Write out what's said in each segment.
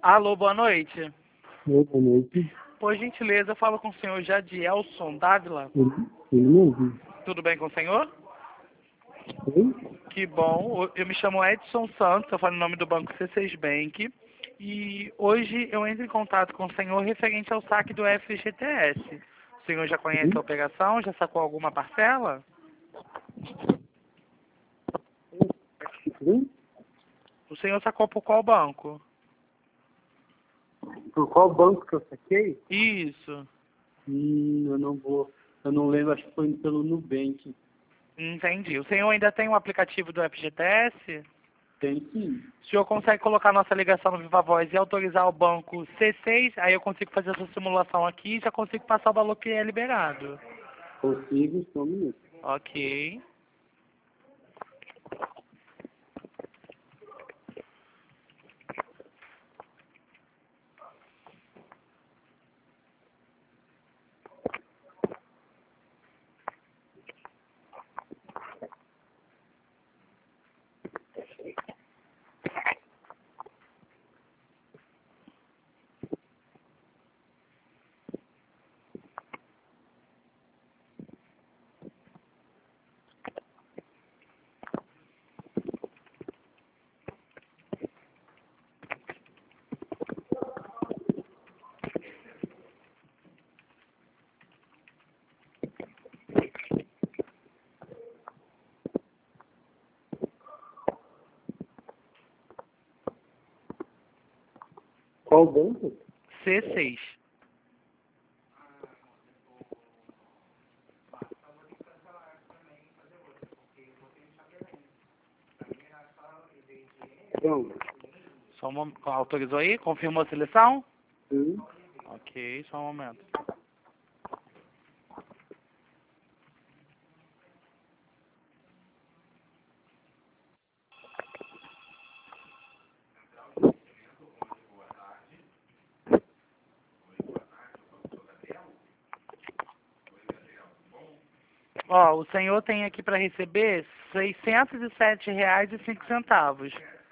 Alô, boa noite. Boa noite. Por gentileza, eu falo com o senhor Jadielson Dávila. Ele me ouviu. Tudo bem com o senhor? Oi? Que bom. Eu me chamo Edson Santos, eu falo em nome do Banco C6 Bank. E hoje eu entro em contato com o senhor referente ao saque do FGTS. O senhor já conhece a operação? Já sacou alguma parcela? Oi? O senhor sacou por qual banco? Por qual banco que eu saquei? Isso. Eu não lembro, acho que foi pelo Nubank. Entendi. O senhor ainda tem o aplicativo do FGTS? Tem sim. O senhor consegue colocar nossa ligação no Viva Voz e autorizar o banco C6, aí eu consigo fazer essa simulação aqui e já consigo passar o valor que é liberado. Consigo, só um minuto. Ok. Qual banco? C6. Então, Só um momento. Autorizou aí? Confirmou a seleção? sim. Ok, só um momento. Ó, o senhor tem aqui para receber R$ 607,05.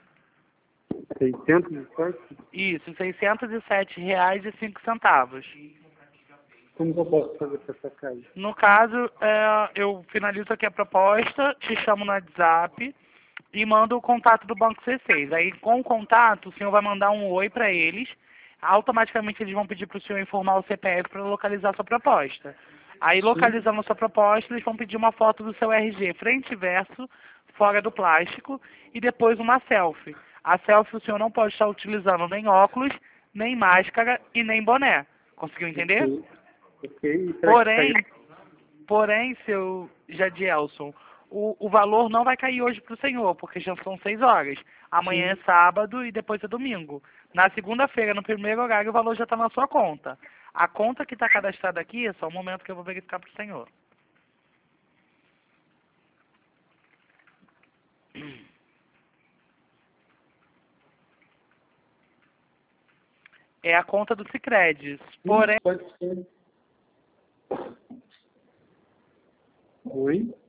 607? Isso, R$ 607,05. Como que eu posso fazer para sacar isso? No caso, eu finalizo aqui a proposta, te chamo no WhatsApp e mando o contato do Banco C6. Aí, com o contato, o senhor vai mandar um oi para eles. Automaticamente, eles vão pedir para o senhor informar o CPF para localizar a sua proposta. Aí, localizando a sua proposta, eles vão pedir uma foto do seu RG, frente e verso, fora do plástico, e depois uma selfie. A selfie o senhor não pode estar utilizando nem óculos, nem máscara e nem boné. Conseguiu entender? Ok. Ok. E será que cai? Porém, seu Jadielson, o valor não vai cair hoje para o senhor, porque já são 6 horas. Amanhã é Sim. sábado e depois é domingo. Na segunda-feira, no primeiro horário, o valor já está na sua conta. A conta que está cadastrada aqui, é só um momento que eu vou verificar para o senhor. É a conta do Sicredi. Porém, Pode ser. Oi?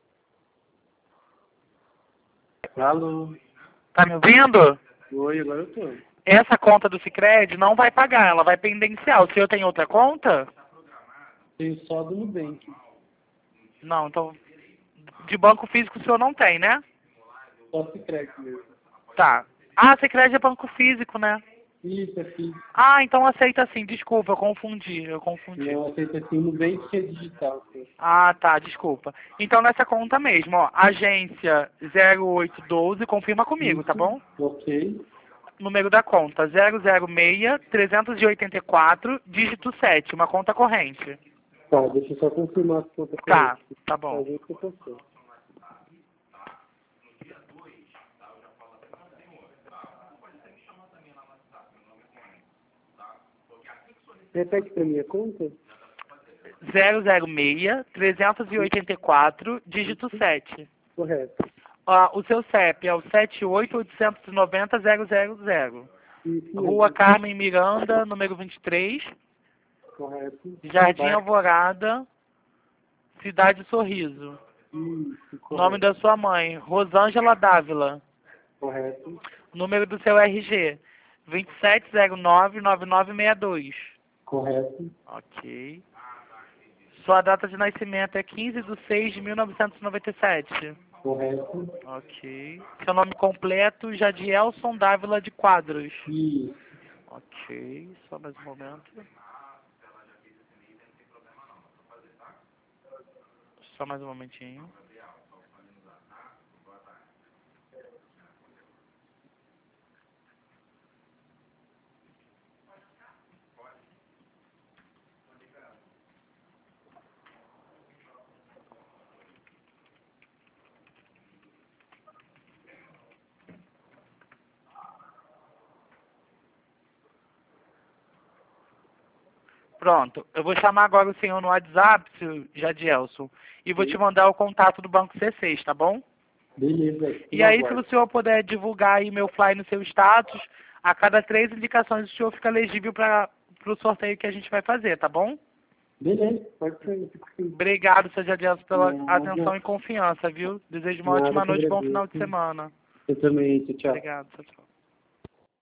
Alô? tá me ouvindo? Oi, agora eu tô. Essa conta do Sicredi não vai pagar, ela vai pendenciar. O senhor tem outra conta? Tenho só do Nubank. Não, então, de banco físico o senhor não tem, né? Só se cresce mesmo. Tá. Ah, Sicredi é banco físico, né? Isso, aqui. Ah, então aceita sim. Desculpa, eu confundi. Não, aceita assim, Nubank que é digital. Pô. Ah, tá, desculpa. Então nessa conta mesmo, ó, agência 0812, confirma comigo, tá Isso. bom? Ok. Número da conta 006-384, dígito 7, uma conta corrente. Tá, deixa eu só confirmar se conta Tá, correta. tá A bom. gente que eu passou. Repete pra mim a conta? 006-384, dígito 7. Correto. Ó, o seu CEP é o 78-890-000. Isso Rua mesmo. Carmen Miranda, número 23, Correto. Jardim Vai. Alvorada, Cidade Sorriso. Isso, Nome correto. da sua mãe, Rosângela Dávila. Correto. Número do seu RG, 2709-9962. Correto. Ok. Sua data de nascimento é 15/6/1997. Correto. Ok. Seu nome completo, Jadielson Dávila de Quadros. Isso. Ok, só mais um momento. Só mais um momentinho. Pronto, eu vou chamar agora o senhor no WhatsApp, seu Jadielson, e vou te mandar o contato do Banco C6, tá bom? Beleza. E aí, se o senhor puder divulgar aí meu fly no seu status, a cada 3 indicações o senhor fica elegível para o sorteio que a gente vai fazer, tá bom? Beleza, pode ser. Fico feliz. Obrigado, seu Jadielson, pela Nada. atenção e confiança, viu? Desejo uma Nada, ótima que noite e bom agradeço. final de semana. Eu também, tchau. Obrigado, tchau, tchau.